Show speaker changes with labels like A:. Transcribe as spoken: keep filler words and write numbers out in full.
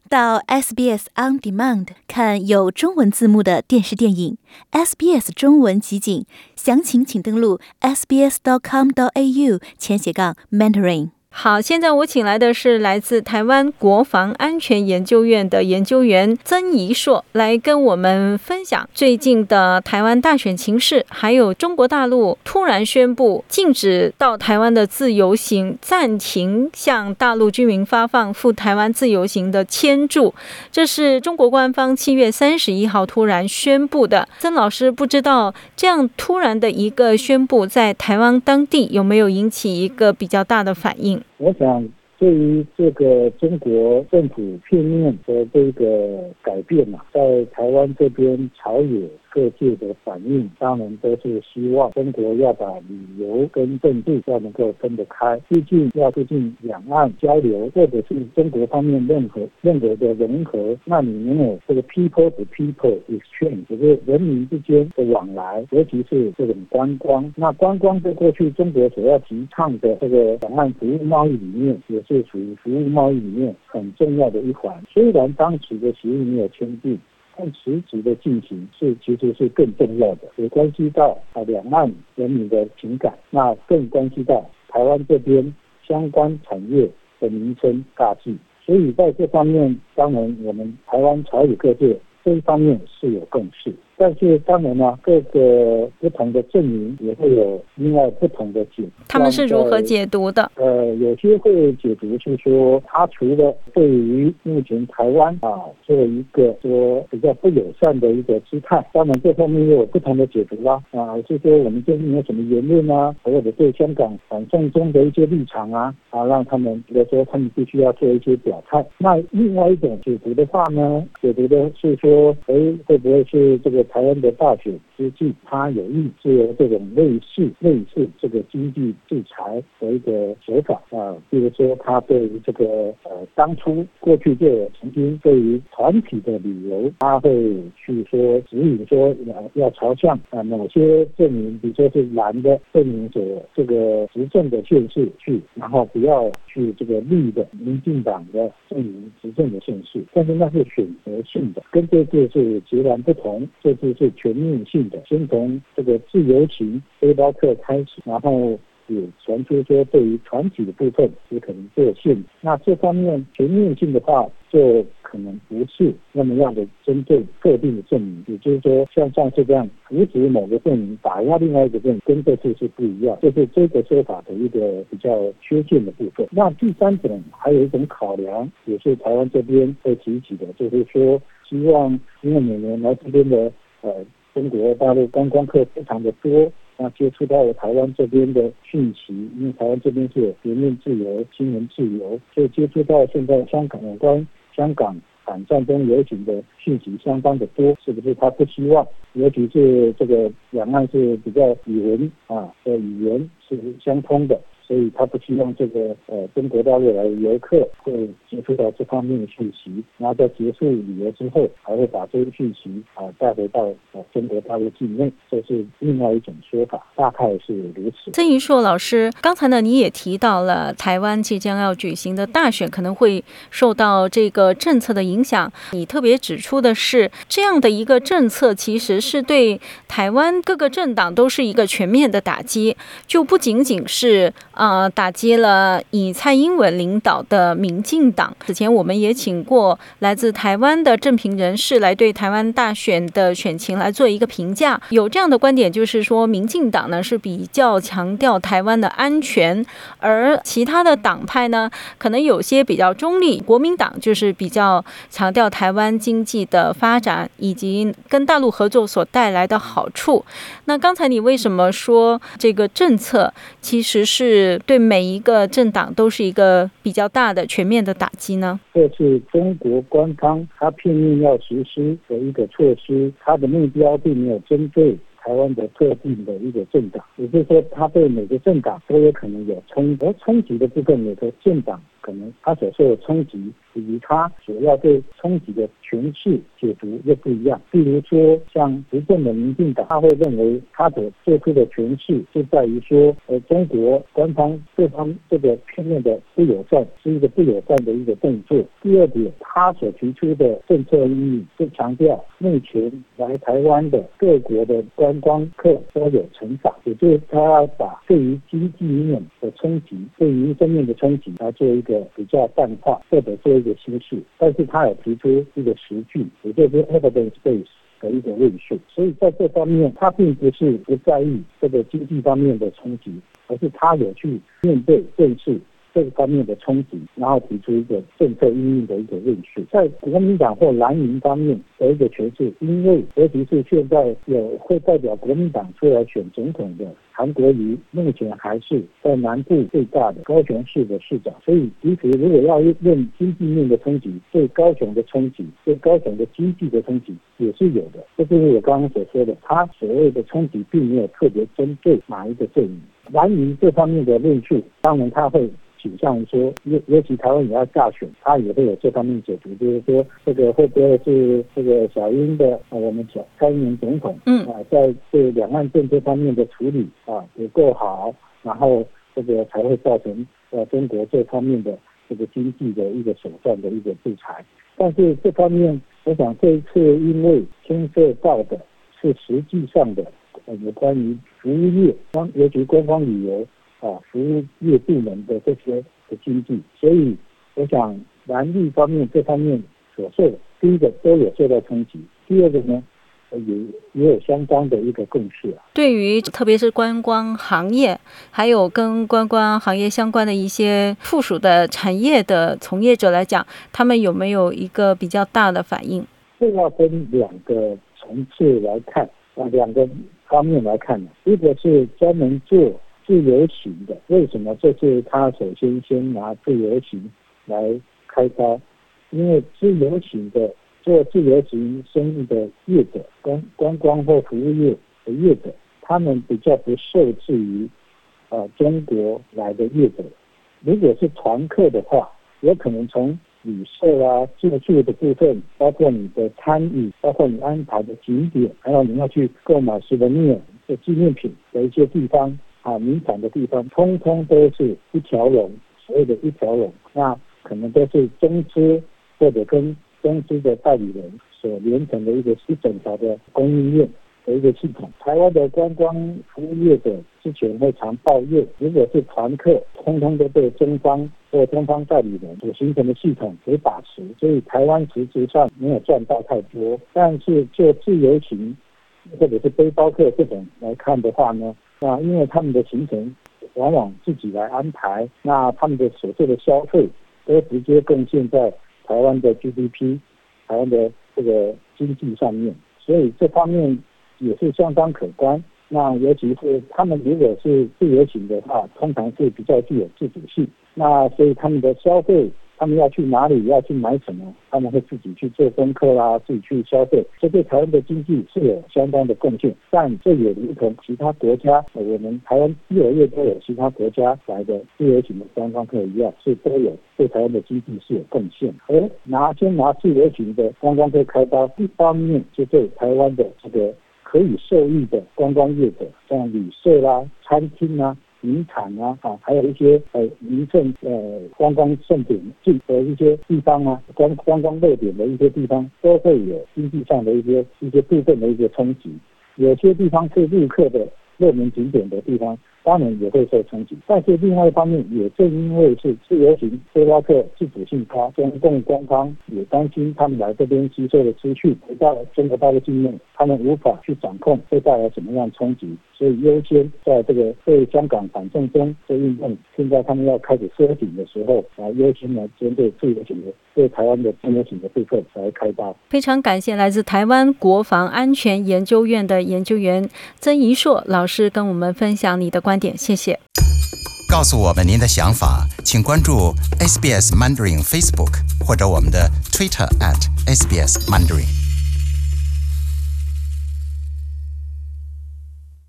A: 到 S B S On Demand 看有中文字幕的电视电影 S B S 中文集锦，详情请登录 s b s dot com dot a u 前斜杠 mentoring。好，现在我请来的是来自台湾国防安全研究院的研究员曾怡硕，来跟我们分享最近的台湾大选情势，还有中国大陆突然宣布禁止到台湾的自由行，暂停向大陆居民发放赴台湾自由行的签注，这是中国官方七月三十一号突然宣布的。曾老师，不知道这样突然的一个宣布，在台湾当地有没有引起一个比较大的反应？
B: 我想对于这个中国政府片面的这个改变啊，在台湾这边朝野各界的反应，当然都是希望中国要把旅游跟政治要能够分得开，毕竟要促进两岸交流，或者是中国方面任何任何的融合，那你没有这个 people to people exchange， 就是人民之间的往来，尤其是这种观光。那观光在过去中国所要提倡的这个两岸服务贸易里面，也是属于服务贸易里面很重要的一环。虽然当时的协议没有签订，但实质的进行是其实是更重要的，也关系到啊两岸人民的情感，那更关系到台湾这边相关产业的民生大计。所以在这方面，当然我们台湾朝野各界这一方面是有共识。但是当然呢，各个不同的阵营也会有另外不同的解读。
A: 他们是如何解读的？
B: 呃，有些会解读是说，他除了对于目前台湾啊做一个说比较不友善的一个姿态，当然这方面又有不同的解读啦。啊，是说我们最近有什么言论啊，或者对香港反送中的一些立场啊，啊，让他们觉得说他们必须要做一些表态。那另外一种解读的话呢，解读的是说，哎，会不会是这个台湾的大选之际，他有意是有这种类似类似这个经济制裁的一个手法啊，比如说他对于这个呃当初过去就有曾经对于团体的旅游，他会去说指引说要朝向啊某些阵营，比如说是蓝的阵营所这个执政的县市去，然后不要去这个绿的民进党的阵营执政的县市，但是那是选择性的，跟这次是截然不同。这次是全面性的，先从这个自由行背包客开始，然后也传出说对于团体的部分是可能做限制。那这方面全面性的话，就可能不是那么样的针对特定的阵营，也就是说像上次这样扶持某个阵营打压另外一个阵营，跟这次是不一样，这是这个说法的一个比较缺陷的部分。那第三种还有一种考量，也是台湾这边会提起的，就是说希望因为每年来这边的呃中国大陆观光客非常的多，那接触到了台湾这边的讯息，因为台湾这边是有言论自由、新闻自由，所以接触到现在香港有关香港反战争游行的讯息相当的多，是不是他不希望，尤其是这个两岸是比较语文啊的语言是相通的，所以他不希望这个呃中国大陆来的游客会接触到这方面的讯息，然后在结束旅游之后，还会把这些讯息啊带回到呃中国大陆境内，这是另外一种说法，大概是如此。
A: 曾怡硕老师，刚才呢你也提到了台湾即将要举行的大选可能会受到这个政策的影响，你特别指出的是，这样的一个政策其实是对台湾各个政党都是一个全面的打击，就不仅仅是呃，打击了以蔡英文领导的民进党。此前我们也请过来自台湾的政评人士来对台湾大选的选情来做一个评价，有这样的观点，就是说民进党呢是比较强调台湾的安全，而其他的党派呢可能有些比较中立，国民党就是比较强调台湾经济的发展以及跟大陆合作所带来的好处。那刚才你为什么说这个政策其实是对每一个政党都是一个比较大的全面的打击呢？
B: 这是中国官方他片面要实施的一个措施，他的目标并没有针对台湾的特定的一个政党，也就是说他对每个政党都有可能有冲而冲击的部分，每个政党可能他所受的冲击以及他所要对冲击的诠释解读又不一样。比如说像执政的民进党，他会认为他所做出的诠释是在于说呃中国官方这方这个片面的不友善是一个不友善的一个动作。第二点，他所提出的政策意义是强调目前来台湾的各国的观光客都有成长，也就是他要把对于经济面的冲击、对于民生面的冲击来做一个比较淡化或者做一个稀释，但是他有提出一个实据，也就是 evidence base 的一个论述。所以在这方面，他并不是不在意这个经济方面的冲击，而是他有去面对正视这个方面的冲击，然后提出一个政策因应的一个论述。在国民党或蓝营方面的一个诠释，因为尤其是现在有会代表国民党出来选总统的韩国瑜，目前还是在南部最大的高雄市的市长，所以其实如果要论经济面的冲击，对高雄的冲击，对高雄的经济的冲击也是有的。这就是我刚刚所说的，他所谓的冲击并没有特别针对哪一个阵营。蓝营这方面的论述，当然他会倾向于说，尤尤其台湾也要大选，他也会有这方面解读，就是说这个会不会是这个小英的啊，我们讲蔡英文总统，嗯啊，在这两岸政策方面的处理啊不够好，然后这个才会造成呃中国这方面的这个经济的一个手段的一个制裁。但是这方面，我想这一次因为牵涉到的是实际上的呃有关于服务业，尤其观光旅游。啊，服务业部门的这些的经济，所以我想蓝绿方面这方面所受，第一个都有受到冲击，第二个呢，也也有相当的一个共识啊。
A: 对于特别是观光行业，还有跟观光行业相关的一些附属的产业的从业者来讲，他们有没有一个比较大的反应？
B: 这要分两个层次来看啊，两个方面来看呢，一个是专门做自由行的，为什么这次他首先先拿自由行来开刀？因为自由行的做自由行生意的业者，观观光或服务业的业者，他们比较不受制于呃中国来的业者。如果是团客的话，有可能从旅社啊、住宿的部分，包括你的餐饮，包括你安排的景点，还有你要去购买souvenir的纪念品的一些地方。啊，名产的地方，通通都是一条龙，所谓的一条龙，那可能都是中资或者跟中资的代理人所连成的一个一整条的供应链的一个系统。台湾的观光服务业者之前会常抱怨，如果是团客，通通都被中方或中方代理人所形成的系统给把持，所以台湾实质上没有赚到太多。但是就自由行或者是背包客这种来看的话呢，那因为他们的行程往往自己来安排，那他们的所做的消费都直接贡献在台湾的 G D P、台湾的这个经济上面，所以这方面也是相当可观。那尤其是他们如果是自由行的话，通常是比较具有自主性，那所以他们的消费，他们要去哪里，要去买什么，他们会自己去做功课啦，自己去消费，这对台湾的经济是有相当的贡献。但这也如同其他国家，我们台湾越来越多有其他国家来的自由行的观光客一样，是都有对台湾的经济是有贡献。而拿先拿自由行的观光客开刀，一方面就对台湾的这个可以受益的观光业者，像旅社啦、餐厅啊、名产啊，啊，还有一些呃名胜呃观光盛典进的一些地方啊，观观光热点的一些地方，都会有经济上的一些一些部分的一些冲击。有些地方是陆客的热门景点的地方，当然也会受冲击。但是另外一方面，也正因为是自由行背包客自主性高，中共官方也担心他们来这边吸收的资讯回到中国大陆境内，他们无法去掌控，会带来什么样冲击，所以优先在这个对香港反送中的运动，现在他们要开始收紧的时候，啊，优先来针对自由行的对台湾的自由行的部分来开刀。
A: 非常感谢来自台湾国防安全研究院的研究员曾怡硕老师跟我们分享你的观点，谢谢。
C: 告诉我们您的想法，请关注 S B S Mandarin Facebook 或者我们的 Twitter at S B S Mandarin。